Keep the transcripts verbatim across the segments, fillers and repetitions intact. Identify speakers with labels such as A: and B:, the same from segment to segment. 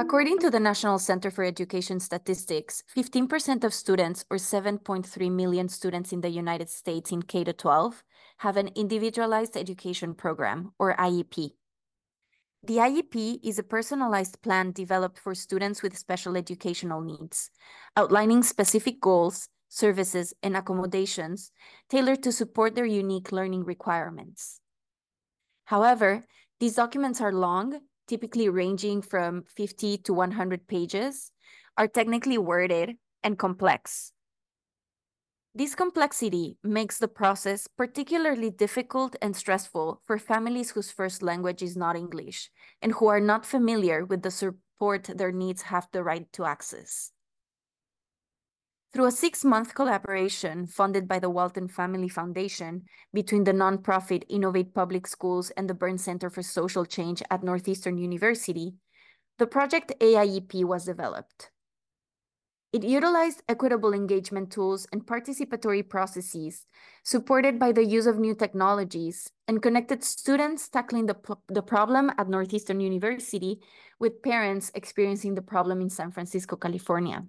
A: According to the National Center for Education Statistics, fifteen percent of students, or seven point three million students in the United States in K to twelve, have an individualized education program, or I E P. The I E P is a personalized plan developed for students with special educational needs, outlining specific goals, services, and accommodations tailored to support their unique learning requirements. However, these documents are long, typically ranging from fifty to one hundred pages, are technically worded, and complex. This complexity makes the process particularly difficult and stressful for families whose first language is not English and who are not familiar with the support their needs have the right to access. Through a six-month collaboration funded by the Walton Family Foundation between the nonprofit Innovate Public Schools and the Burns Center for Social Change at Northeastern University, the project A I E P was developed. It utilized equitable engagement tools and participatory processes supported by the use of new technologies and connected students tackling the, the problem at Northeastern University with parents experiencing the problem in San Francisco, California.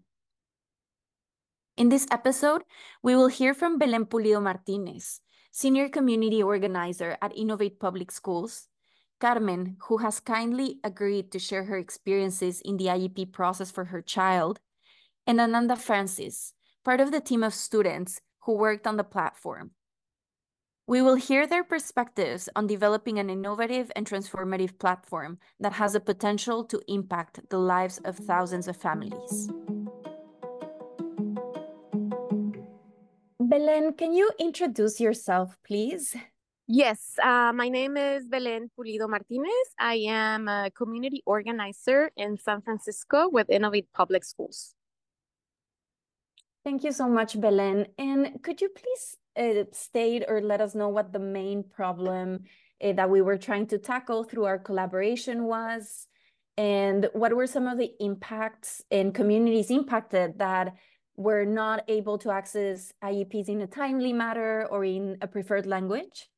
A: In this episode, we will hear from Belen Pulido Martinez, Senior Community Organizer at Innovate Public Schools, Carmen, who has kindly agreed to share her experiences in the I E P process for her child, and Ananda Francis, part of the team of students who worked on the platform. We will hear their perspectives on developing an innovative and transformative platform that has the potential to impact the lives of thousands of families. Belen, can you introduce yourself, please?
B: Yes, uh, my name is Belen Pulido Martinez. I am a community organizer in San Francisco with Innovate Public Schools.
A: Thank you so much, Belen. And could you please uh, state or let us know what the main problem uh, that we were trying to tackle through our collaboration was, and what were some of the impacts and communities impacted that were not able to access I E Ps in a timely manner or in a preferred language?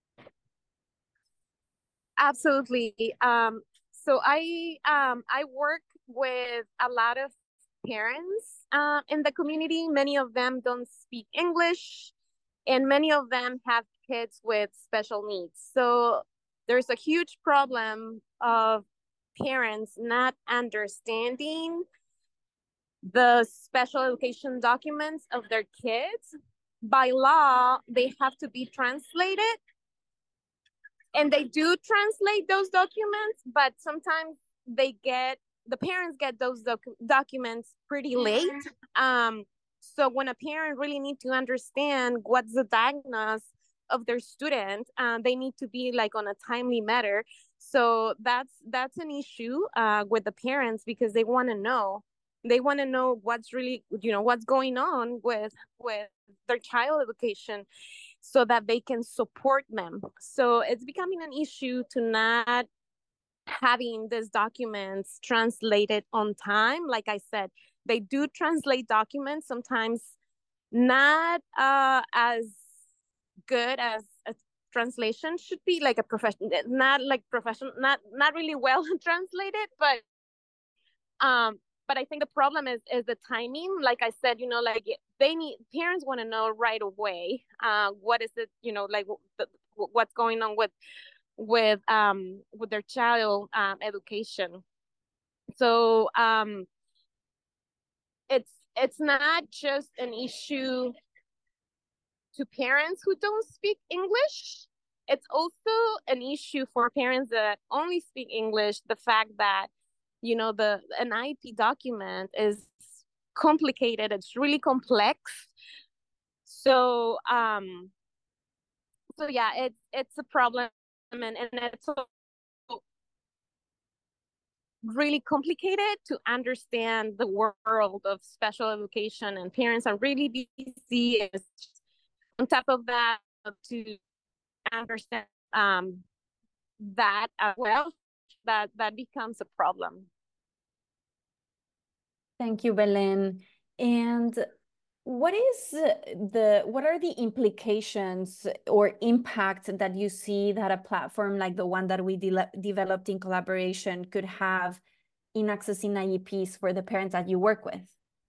B: Absolutely. Um, so I um, I work with a lot of parents uh, in the community. Many of them don't speak English, and many of them have kids with special needs. So there's a huge problem of parents not understanding the special education documents of their kids. By law, they have to be translated. And they do translate those documents, but sometimes they get, the parents get those doc documents pretty late. Um, so when a parent really needs to understand what's the diagnosis of their student, uh, they need to be like on a timely matter. So that's that's an issue uh, with the parents because they want to know. They want to know what's really, you know, what's going on with with their child education, so that they can support them. So it's becoming an issue to not having these documents translated on time. Like I said, they do translate documents, sometimes not uh, as good as a translation should be, like a professional, not like professional, not not really well translated, but um but I think the problem is is the timing. Like I said, you know, like they need, parents want to know right away uh what is it, you know, like the, what's going on with with um with their child um education. So um it's it's not just an issue to parents who don't speak English. It's also an issue for parents that only speak English. The fact that, you know, the an I E P document is complicated. It's really complex. So um so yeah, it's it's a problem, and, and it's really complicated to understand the world of special education, and parents are really busy. On top of that, to understand um that as well, that that becomes a problem.
A: Thank you, Belen. And what is the what are the implications or impact that you see that a platform like the one that we de developed in collaboration could have inaccessing I E Ps for the parents that you work with?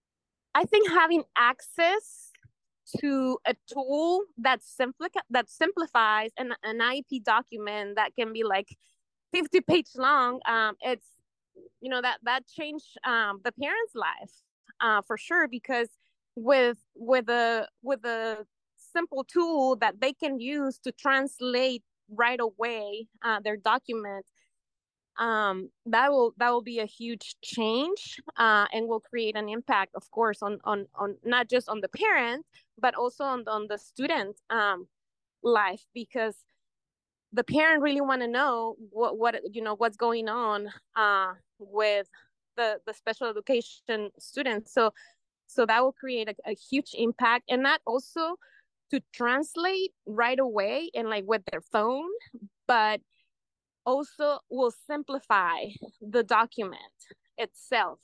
B: I think having access to a tool that simpli- that simplifies an, an I E P document that can be like fifty page long, um, it's, you know, that that changed um, the parent's life uh, for sure, because with with a with a simple tool that they can use to translate right away uh, their document, um, that will that will be a huge change uh, and will create an impact, of course, on on on not just on the parent, but also on on the student um, life, because the parent really want to know what what you know what's going on uh, with the the special education students. So so that will create a, a huge impact, and that also to translate right away and like with their phone, but also will simplify the document itself.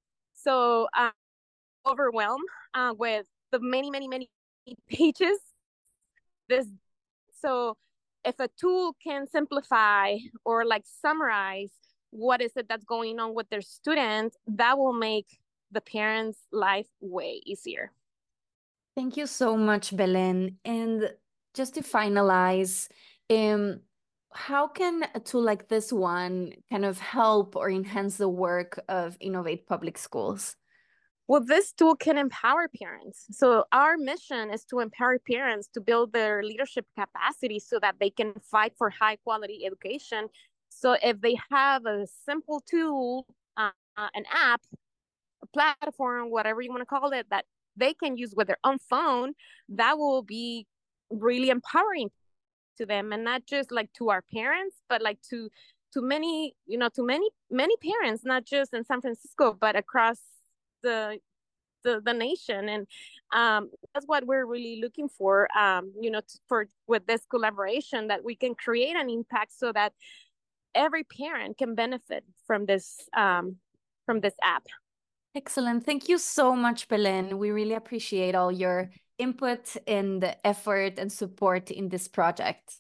B: So uh, overwhelmed uh, with the many many many pages this so if a tool can simplify or like summarize what is it that's going on with their student, that will make the parents' life way easier.
A: Thank you so much, Belen. And just to finalize, um, how can a tool like this one kind of help or enhance the work of Innovate Public Schools?
B: Well, this tool can empower parents. So our mission is to empower parents to build their leadership capacity so that they can fight for high quality education. So if they have a simple tool, uh, an app, a platform, whatever you want to call it, that they can use with their own phone, that will be really empowering to them, and not just like to our parents, but like to to many, you know, to many many parents, not just in San Francisco, but across the the, the nation. And um, that's what we're really looking for, um, you know, t- for with this collaboration, that we can create an impact so that every parent can benefit from this um, from this app.
A: Excellent. Thank you so much, Belen. We really appreciate all your input and effort and support in this project.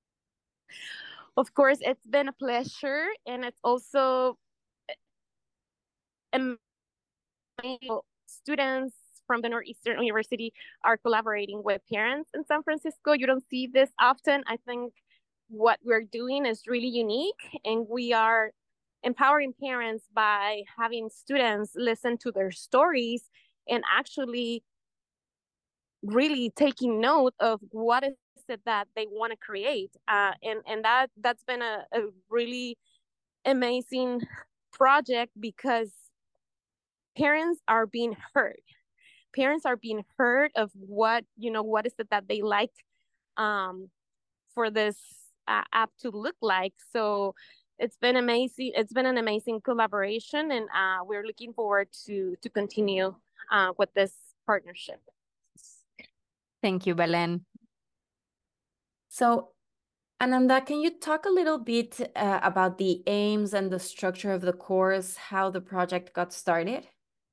B: Of course, it's been a pleasure, and it's also amazing. Students from the Northeastern University are collaborating with parents in San Francisco. You don't see this often. I think what we're doing is really unique, and we are empowering parents by having students listen to their stories and actually really taking note of what is it that they want to create. Uh, and and that that's been a, a really amazing project, because parents are being heard. Parents are being heard of what, you know, what is it that they like um, for this uh, app to look like. So it's been amazing. It's been an amazing collaboration, and uh, we're looking forward to to continue uh, with this partnership.
A: Thank you, Belen. So, Ananda, can you talk a little bit uh, about the aims and the structure of the course, how the project got started?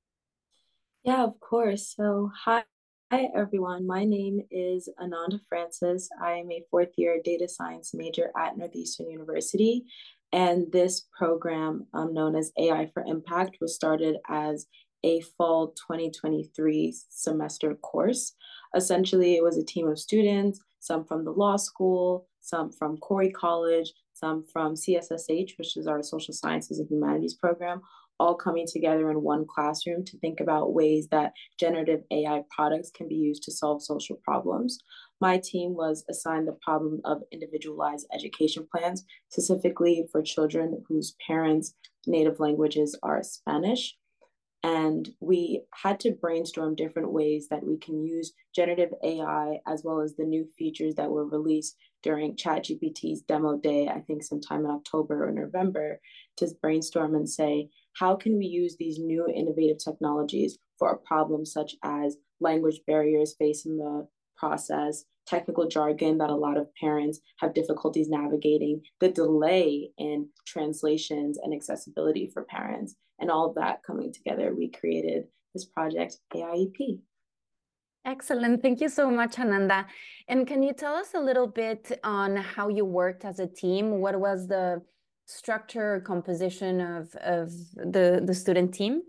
C: Yeah, of course. So, hi, hi everyone. My name is Ananda Francis. I am a fourth year data science major at Northeastern University. And this program, um, known as A I for Impact, was started as a fall twenty twenty-three semester course. Essentially, it was a team of students, some from the law school, some from Corey College, some from C S S H, which is our social sciences and humanities program, all coming together in one classroom to think about ways that generative A I products can be used to solve social problems. My team was assigned the problem of individualized education plans, specifically for children whose parents' native languages are Spanish. And we had to brainstorm different ways that we can use generative A I, as well as the new features that were released during ChatGPT's demo day, I think sometime in October or November, to brainstorm and say, how can we use these new innovative technologies for a problem such as language barriers faced in the process, technical jargon that a lot of parents have difficulties navigating, the delay in translations and accessibility for parents, and all of that coming together, we created this project, A I E P.
A: Excellent. Thank you so much, Ananda. And can you tell us a little bit on how you worked as a team? What was the structure or composition of, of the, the student team?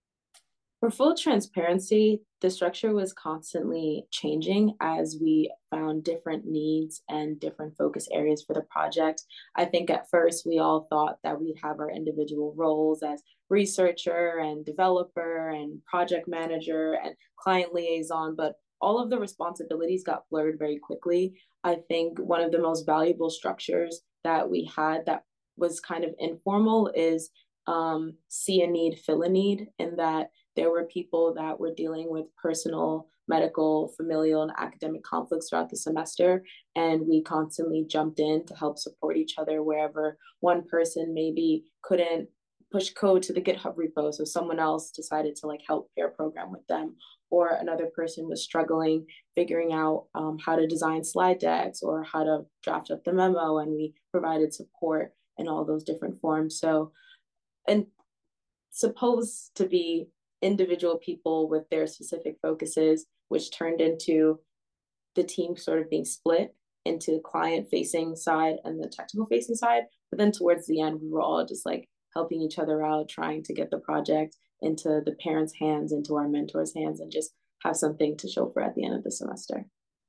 C: For full transparency, the structure was constantly changing as we found different needs and different focus areas for the project. I think at first we all thought that we'd have our individual roles as researcher and developer and project manager and client liaison, but all of the responsibilities got blurred very quickly. I think one of the most valuable structures that we had that was kind of informal is um, see a need, fill a need, in that there were people that were dealing with personal, medical, familial, and academic conflicts throughout the semester. And we constantly jumped in to help support each other wherever one person maybe couldn't push code to the GitHub repo. So someone else decided to like help pair program with them. Or another person was struggling figuring out um, how to design slide decks or how to draft up the memo. And we provided support in all those different forms. So, and supposed to be individual people with their specific focuses, which turned into the team sort of being split into client facing side and the technical facing side. But then towards the end, we were all just like helping each other out, trying to get the project into the parents' hands, into our mentors' hands, and just have something to show for at the end of the semester.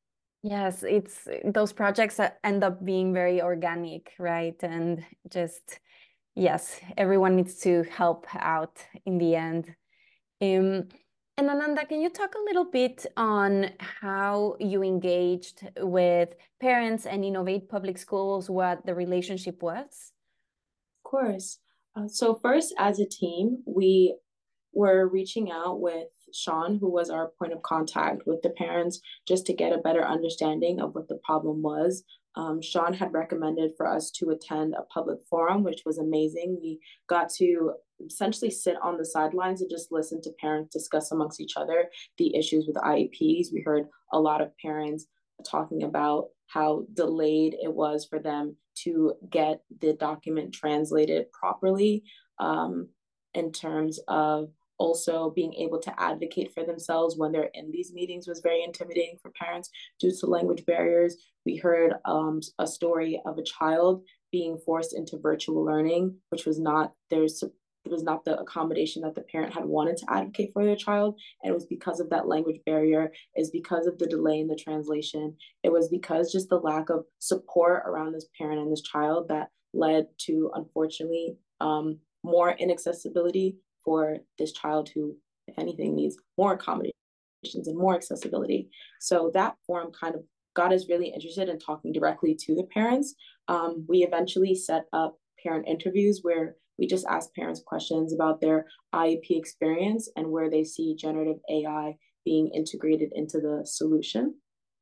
A: Yes, it's those projects that end up being very organic, right? And just, yes, everyone needs to help out in the end. Um, and Ananda, can you talk a little bit on how you engaged with parents and Innovate Public Schools, what the relationship was?
C: Of course. Uh, so first, as a team, we were reaching out with Sean, who was our point of contact with the parents, just to get a better understanding of what the problem was. Um, Sean had recommended for us to attend a public forum, which was amazing. We got to essentially sit on the sidelines and just listen to parents discuss amongst each other the issues with I E Ps. We heard a lot of parents talking about how delayed it was for them to get the document translated properly, um, in terms of also being able to advocate for themselves when they're in these meetings was very intimidating for parents due to language barriers. We heard um, a story of a child being forced into virtual learning, which was not there's it was not the accommodation that the parent had wanted to advocate for their child. And it was because of that language barrier, is because of the delay in the translation. It was because just the lack of support around this parent and this child that led to, unfortunately, um, more inaccessibility for this child who, if anything, needs more accommodations and more accessibility. So that forum kind of got us really interested in talking directly to the parents. Um, we eventually set up parent interviews where we just asked parents questions about their I E P experience and where they see generative A I being integrated into the solution.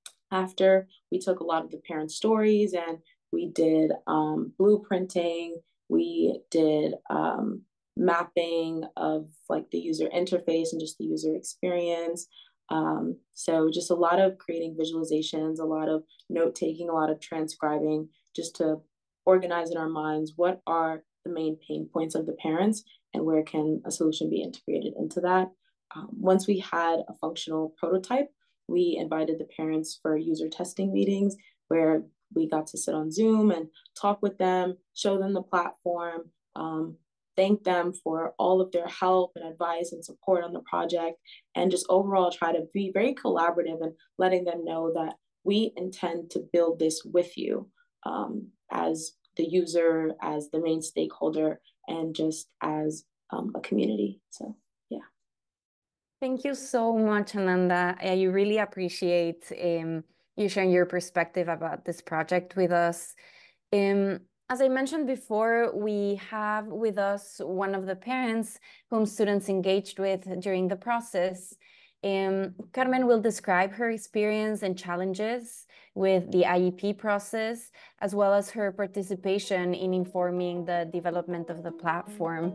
C: After, we took a lot of the parent stories and we did um, blueprinting, we did um, mapping of like the user interface and just the user experience. Um, so just a lot of creating visualizations, a lot of note taking, a lot of transcribing, just to organize in our minds what are the main pain points of the parents and where can a solution be integrated into that. Um, once we had a functional prototype, we invited the parents for user testing meetings where we got to sit on Zoom and talk with them, show them the platform, um, thank them for all of their help and advice and support on the project, and just overall try to be very collaborative and letting them know that we intend to build this with you um, as the user, as the main stakeholder, and just as um, a community. So, yeah.
A: Thank you so much, Ananda. I really appreciate um, you sharing your perspective about this project with us. Um, as I mentioned before, we have with us one of the parents whom students engaged with during the process. Um, Carmen will describe her experience and challenges with the I E P process, as well as her participation in informing the development of the platform.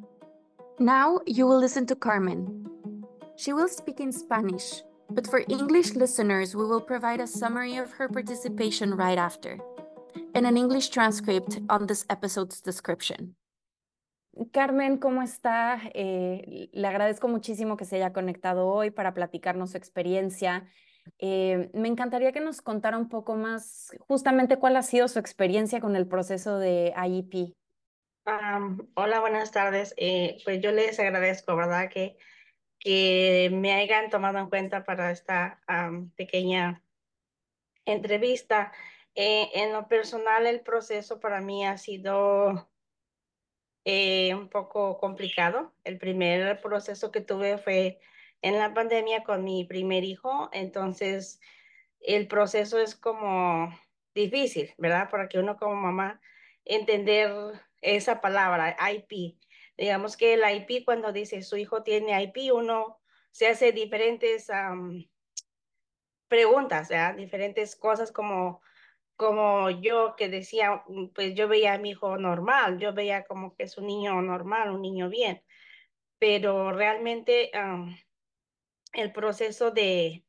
A: Now you will listen to Carmen. She will speak in Spanish, but for English listeners, we will provide a summary of her participation right after, and an English transcript on this episode's description. Carmen, ¿cómo está? Eh, le agradezco muchísimo que se haya conectado hoy para platicarnos su experiencia. Eh, me encantaría que nos contara un poco más justamente cuál ha sido su experiencia con el proceso de I E P.
D: Am, hola, buenas tardes. Eh, pues yo les agradezco, ¿verdad? Que, que me hayan tomado en cuenta para esta am, pequeña entrevista. Eh, en lo personal, el proceso para mí ha sido eh, un poco complicado. El primer proceso que tuve fue en la pandemia con mi primer hijo, entonces el proceso es como difícil, ¿verdad? Para que uno como mamá entender esa palabra, I P. Digamos que el I P, cuando dice su hijo tiene I P, uno se hace diferentes am, preguntas, ¿verdad? Diferentes cosas como como yo que decía, mm, pues yo veía a mi hijo normal, yo veía como que es un niño normal, un niño bien, pero realmente am, el proceso de,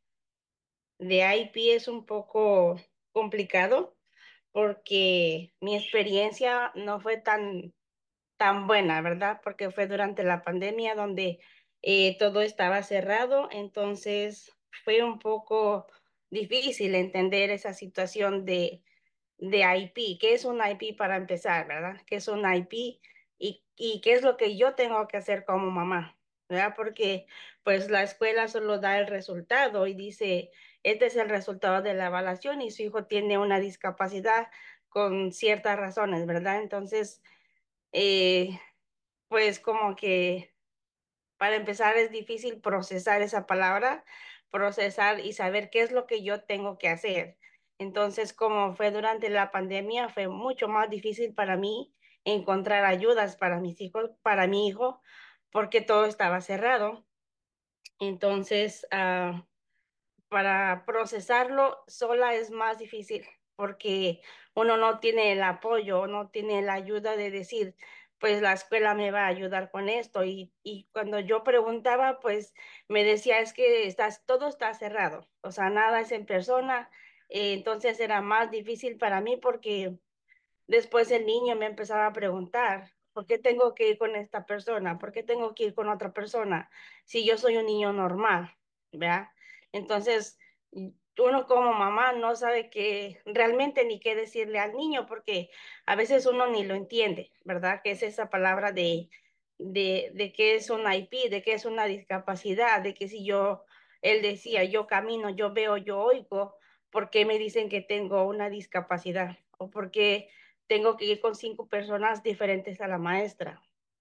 D: de I P es un poco complicado porque mi experiencia no fue tan, tan buena, ¿verdad? Porque fue durante la pandemia donde eh, todo estaba cerrado, entonces fue un poco difícil entender esa situación de de I P. ¿Qué es un I P para empezar, verdad? ¿Qué es un I P? Y, y qué es lo que yo tengo que hacer como mamá, ¿verdad? Porque pues la escuela solo da el resultado y dice, este es el resultado de la evaluación y su hijo tiene una discapacidad con ciertas razones, ¿verdad? Entonces, eh, pues como que para empezar, es difícil procesar esa palabra, procesar y saber qué es lo que yo tengo que hacer. Entonces, como fue durante la pandemia, fue mucho más difícil para mí encontrar ayudas para mis hijos, para mi hijo, porque todo estaba cerrado. Entonces, ah, para procesarlo sola es más difícil porque uno no tiene el apoyo, no tiene la ayuda de decir, pues la escuela me va a ayudar con esto. Y, y cuando yo preguntaba, pues me decía, es que estás, todo está cerrado, o sea, nada es en persona. Eh, entonces era más difícil para mí porque después el niño me empezaba a preguntar, ¿por qué tengo que ir con esta persona? ¿Por qué tengo que ir con otra persona? Si yo soy un niño normal, ¿verdad? Entonces, uno como mamá no sabe que realmente ni qué decirle al niño porque a veces uno ni lo entiende, ¿verdad? Que es esa palabra de, de, de qué es un I P, de qué es una discapacidad, de que si yo, él decía, yo camino, yo veo, yo oigo, ¿por qué me dicen que tengo una discapacidad? ¿O por qué tengo que ir con cinco personas diferentes a la maestra?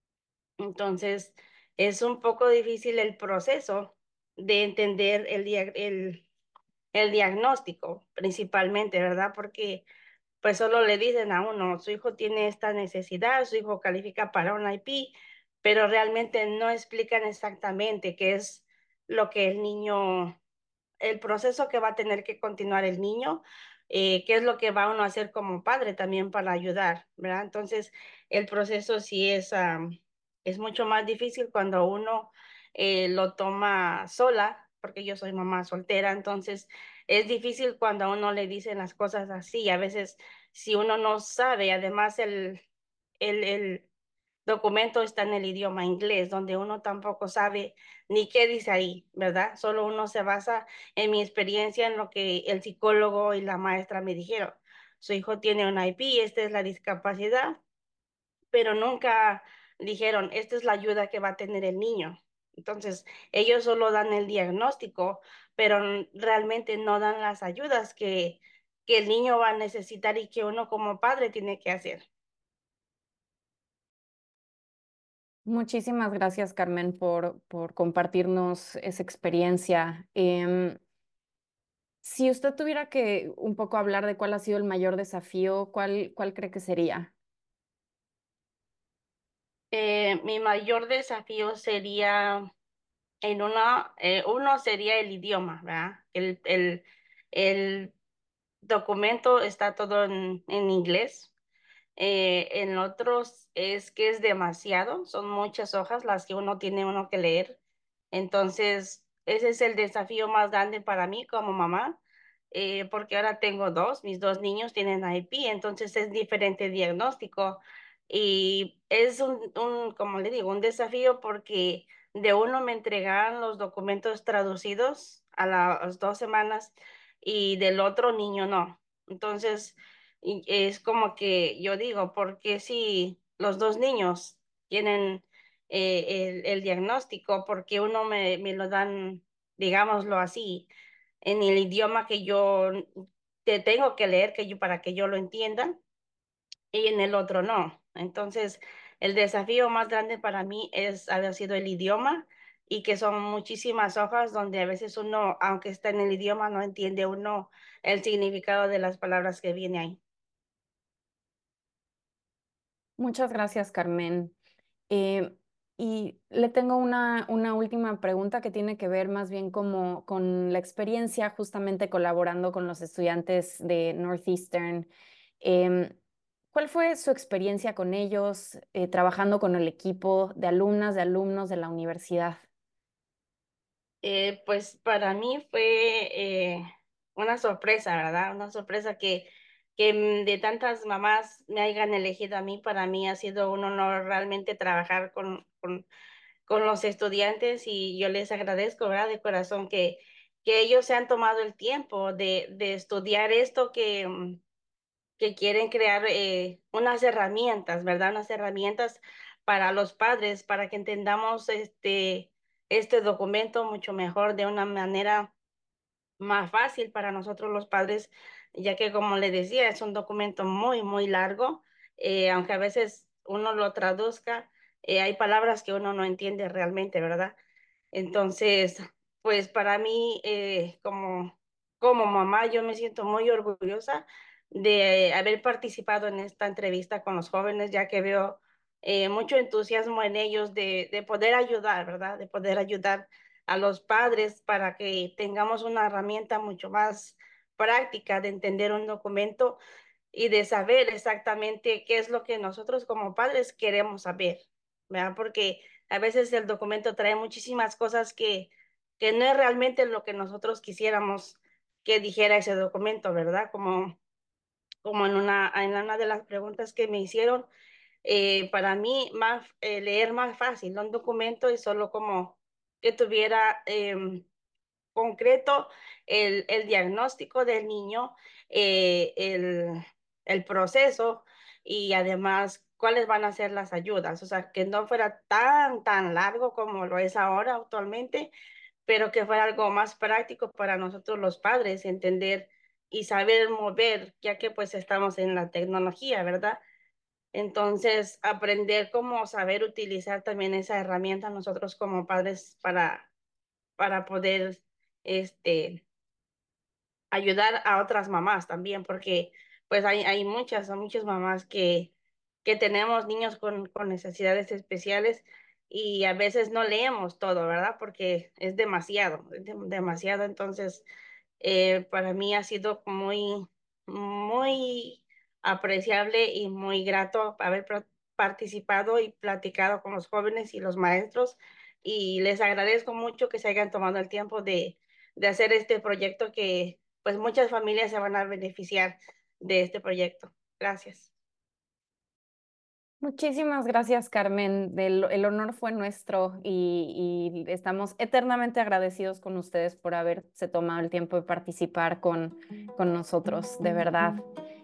D: Entonces, es un poco difícil el proceso de entender el, dia- el, el diagnóstico, principalmente, ¿verdad? Porque pues solo le dicen a uno, su hijo tiene esta necesidad, su hijo califica para un I P, pero realmente no explican exactamente qué es lo que el niño el proceso que va a tener que continuar el niño, eh, qué es lo que va uno a hacer como padre también para ayudar, ¿verdad? Entonces, el proceso sí es, am, es mucho más difícil cuando uno eh, lo toma sola, porque yo soy mamá soltera, entonces es difícil cuando a uno le dicen las cosas así. A veces, si uno no sabe, además el, el, el documento está en el idioma inglés, donde uno tampoco sabe ni qué dice ahí, ¿verdad? Solo uno se basa en mi experiencia, en lo que el psicólogo y la maestra me dijeron. Su hijo tiene un I P, esta es la discapacidad, pero nunca dijeron, esta es la ayuda que va a tener el niño. Entonces, ellos solo dan el diagnóstico, pero realmente no dan las ayudas que, que el niño va a necesitar y que uno como padre tiene que hacer.
A: Muchísimas gracias, Carmen, por, por compartirnos esa experiencia. Em, si usted tuviera que un poco hablar de cuál ha sido el mayor desafío, ¿cuál, cuál cree que sería?
D: Eh, mi mayor desafío sería, en una, eh, uno sería el idioma, ¿verdad? El, el, el documento está todo en, en inglés. Eh, en otros es que es demasiado, son muchas hojas las que uno tiene uno que leer. Entonces, ese es el desafío más grande para mí como mamá, eh, porque ahora tengo dos, mis dos niños tienen I P, entonces es diferente diagnóstico y es un, un, como le digo, un desafío porque de uno me entregaban los documentos traducidos a las dos semanas y del otro niño no. Entonces, y es como que yo digo, porque si los dos niños tienen eh, el, el diagnóstico, porque uno me, me lo dan, digámoslo así, en el idioma que yo te tengo que leer que yo, para que yo lo entienda, y en el otro no. Entonces, el desafío más grande para mí es haber sido el idioma, y que son muchísimas hojas donde a veces uno, aunque está en el idioma, no entiende uno el significado de las palabras que viene ahí.
E: Muchas gracias, Carmen. Eh, y le tengo una, una última pregunta que tiene que ver más bien como con la experiencia justamente colaborando con los estudiantes de Northeastern. Em, ¿Cuál fue su experiencia con ellos, eh, trabajando con el equipo de alumnas, de alumnos de la universidad?
D: Eh, pues para mí fue eh, una sorpresa, ¿verdad? Una sorpresa que, que mm, de tantas mamás me hayan elegido a mí. Para mí ha sido un honor realmente trabajar con, con, con los estudiantes, y yo les agradezco, ¿verdad? De corazón que, que ellos se han tomado el tiempo de, de estudiar esto, que, mm, que quieren crear eh, unas herramientas, ¿verdad? Unas herramientas para los padres, para que entendamos este, este documento mucho mejor, de una manera más fácil para nosotros los padres, ya que, como le decía, es un documento muy, muy largo. Eh, aunque a veces uno lo traduzca, eh, hay palabras que uno no entiende realmente, ¿verdad? Entonces, pues para mí, eh, como, como mamá, yo me siento muy orgullosa de haber participado en esta entrevista con los jóvenes, ya que veo eh, mucho entusiasmo en ellos de, de poder ayudar, ¿verdad? De poder ayudar a los padres para que tengamos una herramienta mucho más práctica de entender un documento, y de saber exactamente qué es lo que nosotros como padres queremos saber, ¿verdad? Porque a veces el documento trae muchísimas cosas que, que no es realmente lo que nosotros quisiéramos que dijera ese documento, ¿verdad? Como, como en una, en una de las preguntas que me hicieron, eh, para mí más, eh, leer más fácil un documento es solo como que tuviera em, concreto el, el diagnóstico del niño, eh, el, el proceso, y además cuáles van a ser las ayudas. O sea, que no fuera tan, tan largo como lo es ahora actualmente, pero que fuera algo más práctico para nosotros los padres entender y saber mover, ya que pues estamos en la tecnología, ¿verdad? Entonces, aprender cómo saber utilizar también esa herramienta nosotros como padres para, para poder este, ayudar a otras mamás también, porque pues hay, hay muchas, hay muchas mamás que, que tenemos niños con, con necesidades especiales, y a veces no leemos todo, ¿verdad? Porque es demasiado, es de- demasiado. Entonces, eh, para mí ha sido muy, muy apreciable y muy grato haber pra- participado y platicado con los jóvenes y los maestros, y les agradezco mucho que se hayan tomado el tiempo de, de hacer este proyecto, que pues muchas familias se van a beneficiar de este proyecto. Gracias.
E: Muchísimas gracias, Carmen. El, el honor fue nuestro y, y estamos eternamente agradecidos con ustedes por haberse tomado el tiempo de participar con, con nosotros, de verdad.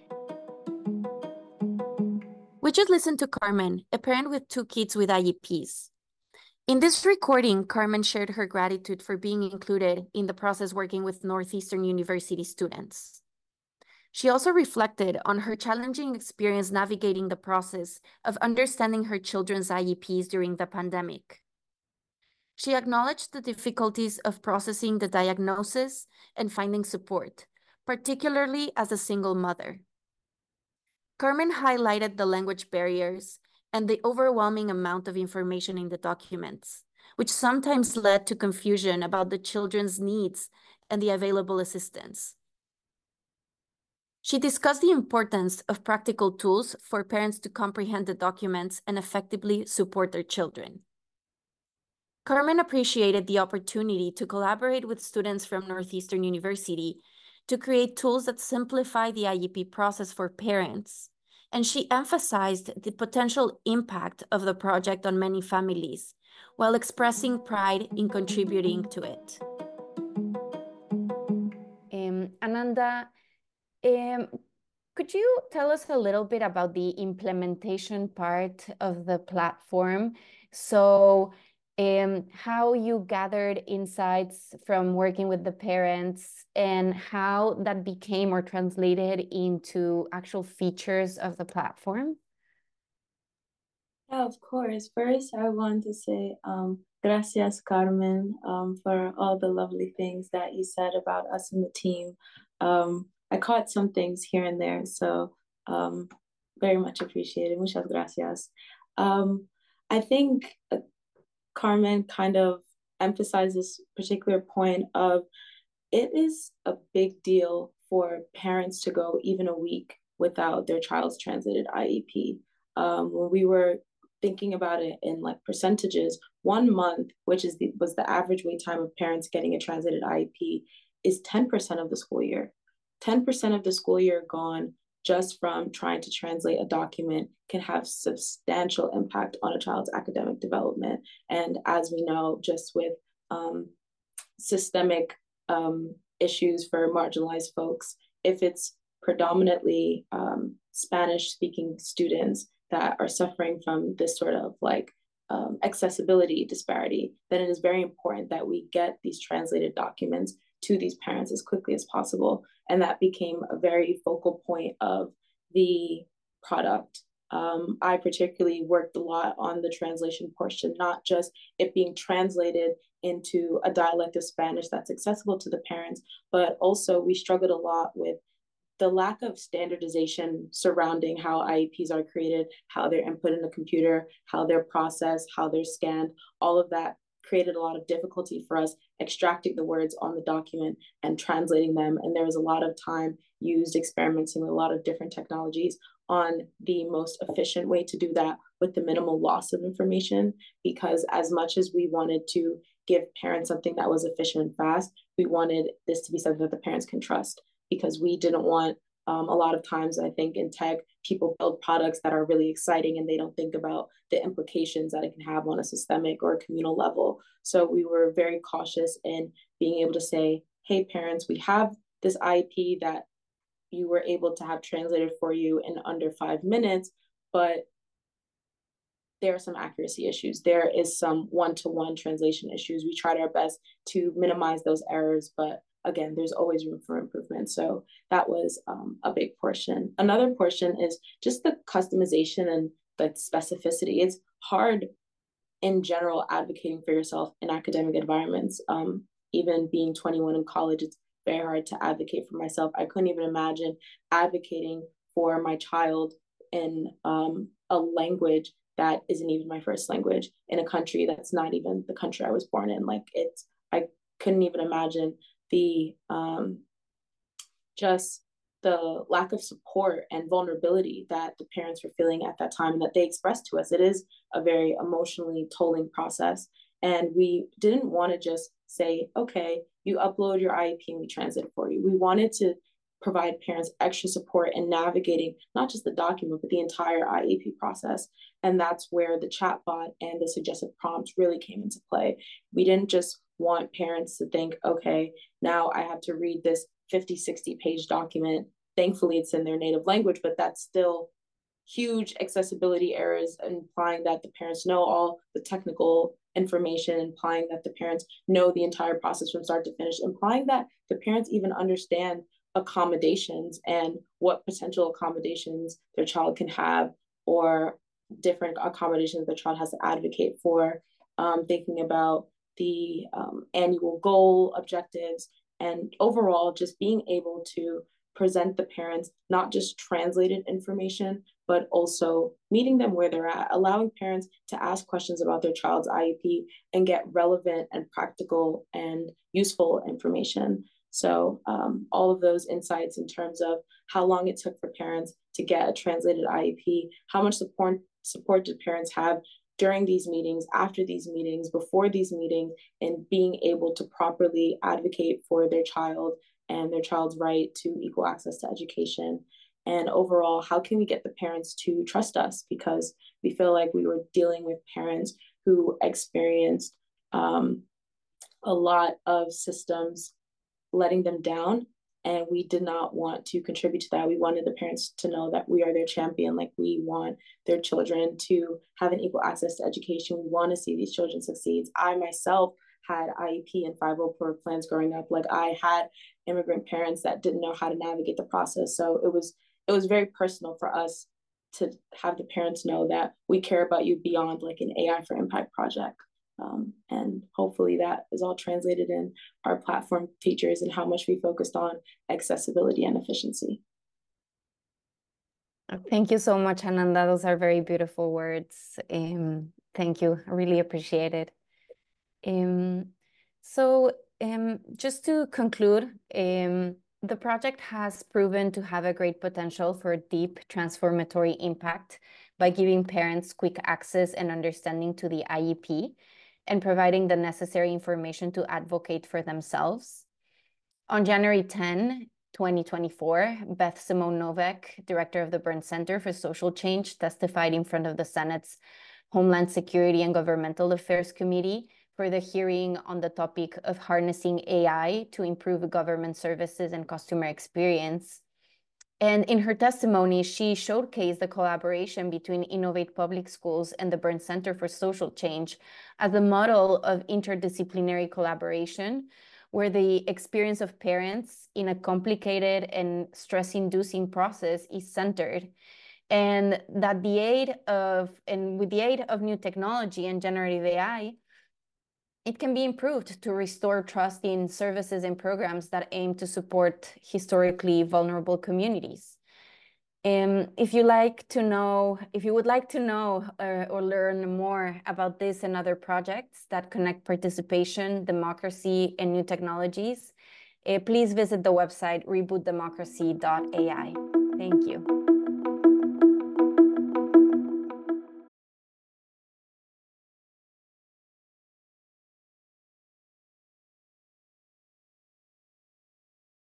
A: We just listened to Carmen, a parent with two kids with I E Ps. In this recording, Carmen shared her gratitude for being included in the process working with Northeastern University students. She also reflected on her challenging experience navigating the process of understanding her children's I E Ps during the pandemic. She acknowledged the difficulties of processing the diagnosis and finding support, particularly as a single mother. Carmen highlighted the language barriers and the overwhelming amount of information in the documents, which sometimes led to confusion about the children's needs and the available assistance. She discussed the importance of practical tools for parents to comprehend the documents and effectively support their children. Carmen appreciated the opportunity to collaborate with students from Northeastern University to create tools that simplify the I E P process for parents, and she emphasized the potential impact of the project on many families, while expressing pride in contributing to it.
E: Um, Ananda, um, Could you tell us a little bit about the implementation part of the platform? So um, how you gathered insights from working with the parents and how that became or translated into actual features of the platform?
C: Yeah, of course. First, I want to say um, gracias, Carmen, um, for all the lovely things that you said about us and the team. Um, I caught some things here and there, so um, very much appreciated. Muchas gracias. Um, I think uh, Carmen kind of emphasized this particular point of it is a big deal for parents to go even a week without their child's translated I E P. Um, when we were thinking about it in like percentages, one month, which is the was the average wait time of parents getting a translated I E P, is ten percent of the school year. ten percent of the school year gone just from trying to translate a document can have substantial impact on a child's academic development. And as we know, just with um, systemic um, issues for marginalized folks, if it's predominantly um, Spanish speaking students that are suffering from this sort of like um, accessibility disparity, then it is very important that we get these translated documents to these parents as quickly as possible. And that became a very focal point of the product. Um, I particularly worked a lot on the translation portion, not just it being translated into a dialect of Spanish that's accessible to the parents, but also we struggled a lot with the lack of standardization surrounding how I E Ps are created, how they're input in the computer, how they're processed, how they're scanned. All of that created a lot of difficulty for us extracting the words on the document and translating them. And there was a lot of time used experimenting with a lot of different technologies on the most efficient way to do that with the minimal loss of information. Because as much as we wanted to give parents something that was efficient and fast, we wanted this to be something that the parents can trust, because we didn't want um, a lot of times, I think in tech, people build products that are really exciting and they don't think about the implications that it can have on a systemic or a communal level. So we were very cautious in being able to say, hey, parents, we have this I E P that you were able to have translated for you in under five minutes, but there are some accuracy issues. There is some one-to-one translation issues. We tried our best to minimize those errors, but again, there's always room for improvement. So that was um, a big portion. Another portion is just the customization and the specificity. It's hard in general advocating for yourself in academic environments. Um, even being twenty-one in college, it's very hard to advocate for myself. I couldn't even imagine advocating for my child in um, a language that isn't even my first language in a country that's not even the country I was born in. Like it's, I couldn't even imagine the um, just the lack of support and vulnerability that the parents were feeling at that time and that they expressed to us. It is a very emotionally tolling process. And we didn't want to just say, okay, you upload your I E P and we translate it for you. We wanted to provide parents extra support in navigating not just the document, but the entire I E P process. And that's where the chatbot and the suggested prompts really came into play. We didn't just want parents to think, okay, now I have to read this fifty, sixty page document. Thankfully, it's in their native language, but that's still huge accessibility errors, implying that the parents know all the technical information, implying that the parents know the entire process from start to finish, implying that the parents even understand accommodations and what potential accommodations their child can have, or different accommodations the child has to advocate for, um, thinking about the um, annual goal objectives, and overall just being able to present the parents not just translated information, but also meeting them where they're at, allowing parents to ask questions about their child's I E P and get relevant and practical and useful information. So um, all of those insights in terms of how long it took for parents to get a translated I E P, how much support, support did parents have during these meetings, after these meetings, before these meetings, and being able to properly advocate for their child and their child's right to equal access to education. And overall, how can we get the parents to trust us? Because we feel like we were dealing with parents who experienced um, a lot of systems letting them down And we did not want to contribute to that. We wanted the parents to know that we are their champion. Like, we want their children to have an equal access to education. We want to see these children succeed. I myself had I E P and five oh four plans growing up. Like, I had immigrant parents that didn't know how to navigate the process. So it was it was very personal for us to have the parents know that we care about you beyond like an A I for Impact project. Um, and hopefully that is all translated in our platform features and how much we focused on accessibility and efficiency.
E: Thank you so much, Ananda. Those are very beautiful words. Um, thank you. I really appreciate it. Um, so um, just to conclude, um, the project has proven to have a great potential for deep transformatory impact by giving parents quick access and understanding to the I E P and providing the necessary information to advocate for themselves. On January tenth, twenty twenty-four, Beth Simone Novak, director of the Burns Center for Social Change, testified in front of the Senate's Homeland Security and Governmental Affairs Committee for the hearing on the topic of harnessing A I to improve government services and customer experience. And in her testimony, she showcased the collaboration between Innovate Public Schools and the Burns Center for Social Change as a model of interdisciplinary collaboration, where the experience of parents in a complicated and stress-inducing process is centered, and that the aid of, and with the aid of new technology and generative A I, it can be improved to restore trust in services and programs that aim to support historically vulnerable communities. Um, if you like to know, if you would like to know or, or learn more about this and other projects that connect participation, democracy, and new technologies, uh, please visit the website reboot democracy dot A I. Thank you.